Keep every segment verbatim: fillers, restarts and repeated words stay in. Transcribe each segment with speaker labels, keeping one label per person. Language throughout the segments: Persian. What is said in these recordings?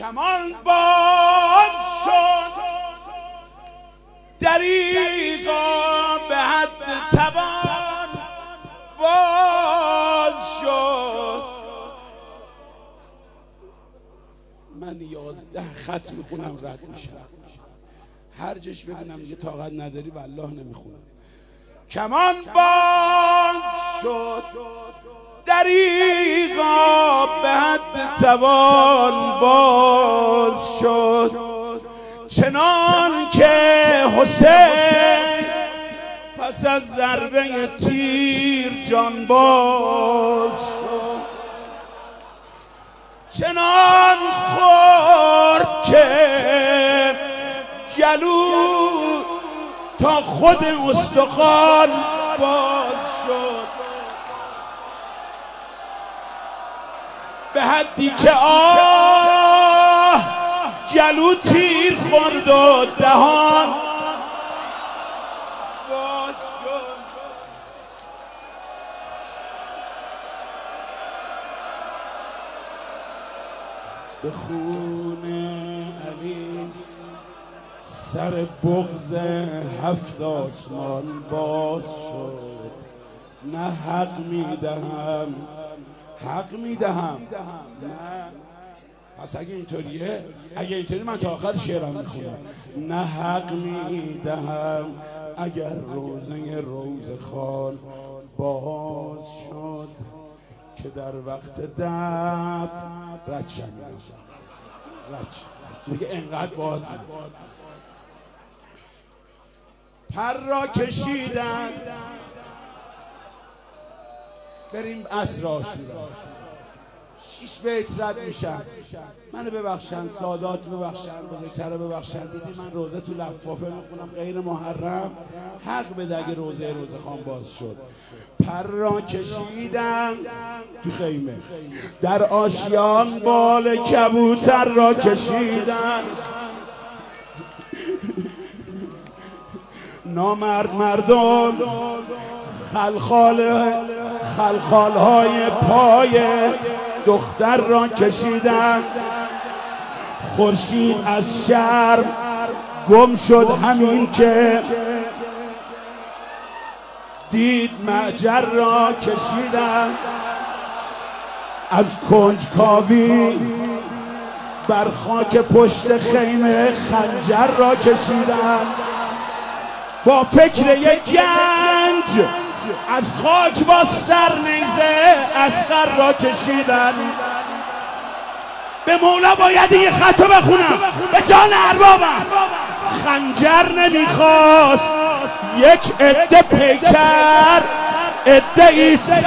Speaker 1: کمان باز شد دریغا به حد توان باز شد. من یازده خط میخونم رد میشم، هر جش ببینم یه طاقت نداری والله نمیخونم. کمان باز شد دریغا به حد توان باز شد، چنان که حسین پس از ضربه تیر جان باز شد، چنان خورد که گلو تا خود استخوان باز شد، به حدی که آه گلو تیر خورد و دهان باز شد. به خون علی سر بغض هفت آسمان باز شد. نه حق میدهم حق میدهم نه. پس اگه اینطوریه، اگه اینطوری من تا آخر شعرم میخونم. نه حق میدهم اگر روزه روزخوان باز شد، که در وقت دف رد شم رد شم دیگه انقدر باز نه. پر را کشیدن بریم عصر عاشورا. شیش بیت رد میشم. منو ببخشن، سادات ببخشن، بزرگتره ببخشن. دیدی من روزه تو لفافه میخونم غیر محرم، حق بده اگه روزه روزه خان باز شد. پر را کشیدم تو خیمه، در آشیان بال کبوتر را کشیدن. نامرد مردم خلخال خلخال های پای دختر را کشیدن. خورشید از شرم گم شد همین که دید معجر را کشیدن. از کنجکاوی بر خاک پشت خیمه خنجر را کشیدن. با فکر یک گنج از خاک باستر نیزه اصغر را کشیدن. به مولا باید یه خطو بخونم به جان اربابم. خنجر نمیخواست یک عده پیکر عده ایستن.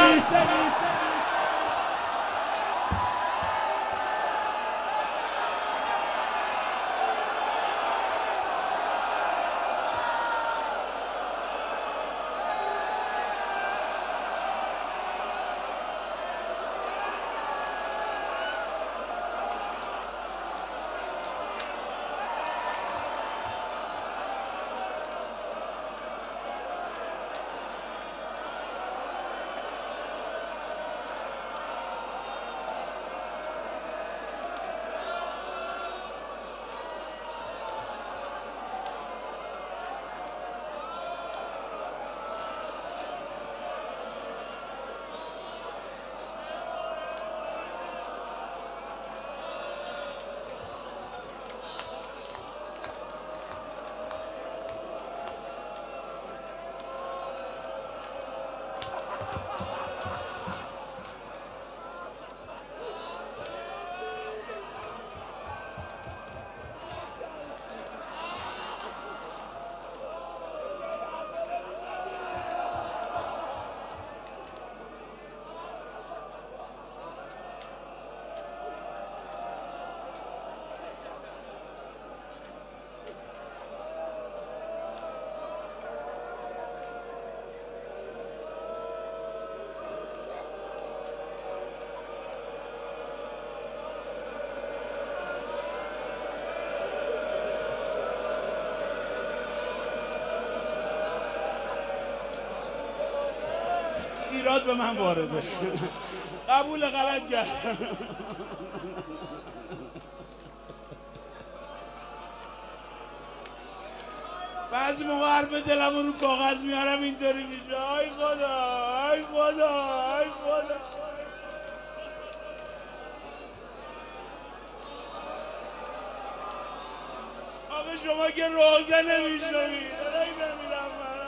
Speaker 1: ایراد به من وارده. قبول غلط کرد. بعضی موقع حرف دلمو رو کاغذ میارم اینطوری میشه. آی خدا، آی خدا، آی خدا. آقا شما که روزه نمیشنوید. الهی بمیرم من.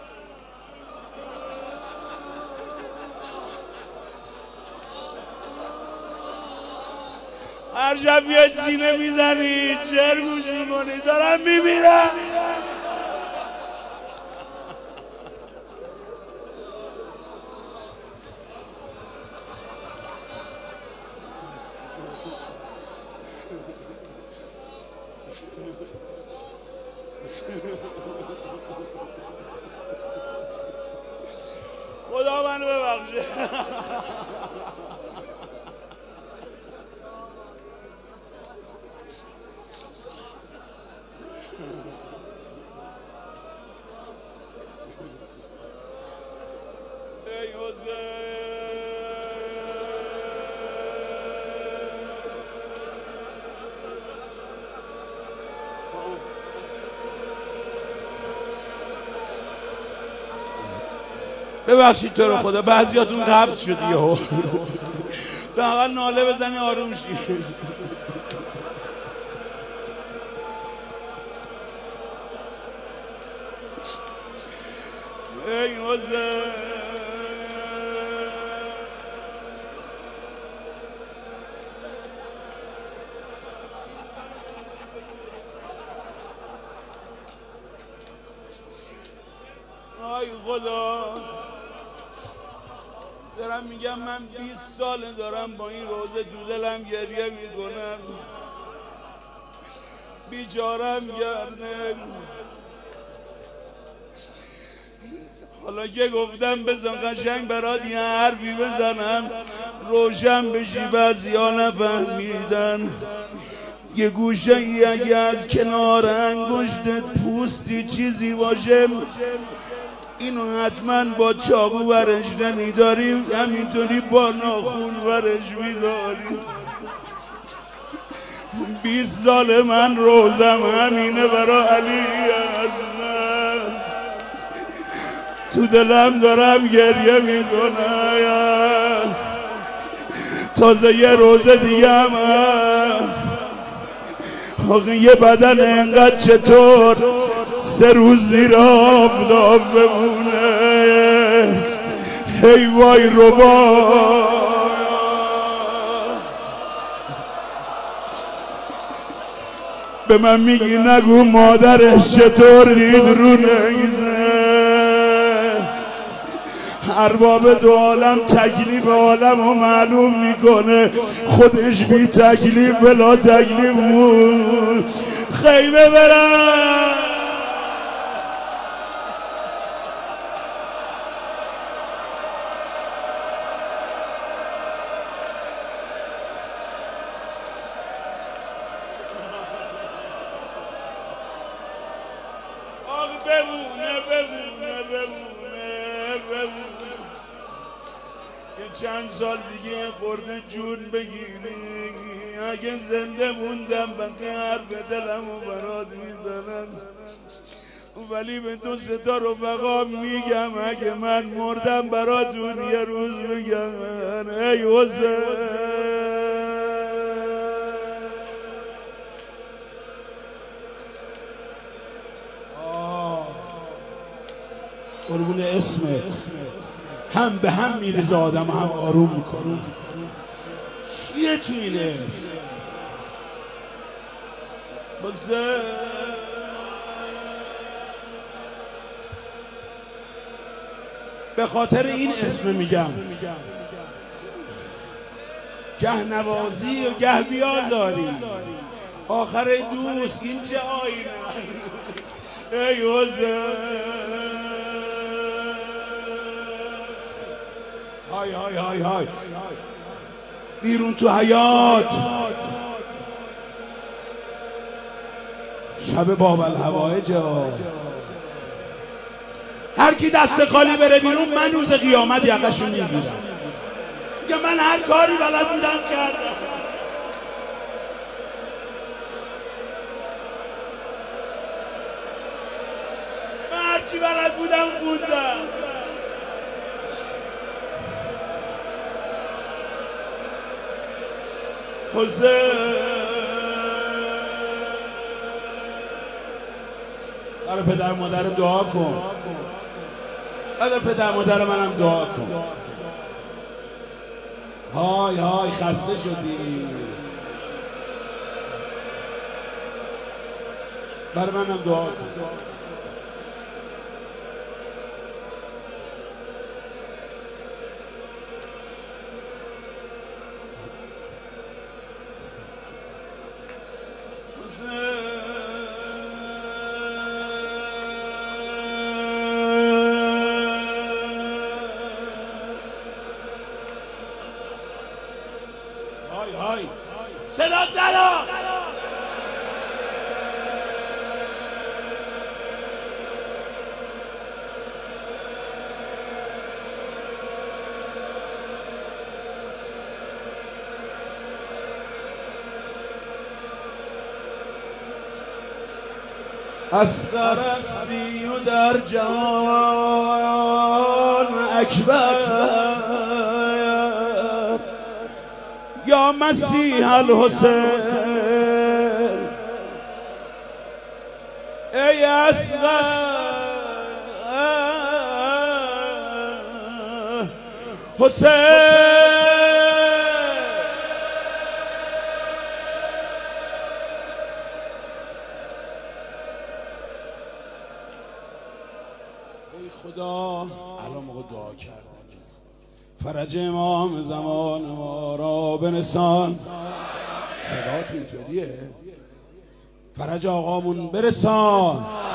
Speaker 1: هر شب یه سینه میزنید، شعر گوش میکنید، دارم میمیرم. خدا منو ببخشه. ای حسین. ببخشید تو رو خدا، بعضیاتون قبض شد یهو. لااقل ناله بزنی آروم شی. ای حسین. آی خدا، دارم میگم من بیست ساله دارم با این روزه تو دلم گریه میکنم. بیچارم کرده. حالا که گفتم بزن قشنگ برات یه حرفی بزنم روشن بشی، بعضیا نفهمیدن. یه گوشه ای اگه از کنار انگشتت پوستی چیزی باشه، اینو حتما با چاقو ورش نمیداری، همینطوری با ناخون ورش میداری. بیست سال من روزم همینه برا علی اصغر. تو دلم دارم گریه میکنم. تازه یه روز دیگه هم آقا یه بدن انقدر چطور سه روز زیر آفتاب بمونه؟ هی وای ربا. به من میگی نگو مادرش چطور دید رو نیزه. ارباب دو عالم تکلیف عالم رو معلوم میکنه، خودش بی تکلیف بلا تکلیف مون. خیمه برم آقا بمونه بمونه بمونه بمونه. یه چند سال دیگه خورده جون بگیری، اگه زنده موندم بقیه حرف دلمو برات میزنم. ولی به دو ستا رفقا میگم اگه من مردم براتون یه روز بگم ای حسین. قربون اسمت. هم به هم میریزه آدم، هم آروم میکنه. چیه تو این اسم؟ حسین به خاطر این اسم میگم، گه نوازی و گه بیازاری. آخر دوست این چه آینه؟ ای حسین. های های های های بیرون تو حیات شب باب الهوایج. هر کی دست خالی بره بیرون من روز قیامت یقشو میگیرم. میگم من هر کاری بلد بودم کردم. چی بلد بودم خوندم. حسین برای پدر مادر دعا کن، برای پدر مادر منم دعا کن. های های خسته شدی، برای منم دعا کن. های های صدا درا اصغر استی و در جهان اکبر یا مسیح الحسین. ای اصغر حسین، ای خدا الان موقع دعا کردن فرج امام زمان ما را برسان. صدا تو اینطوریه؟ فرج آقامون برسان.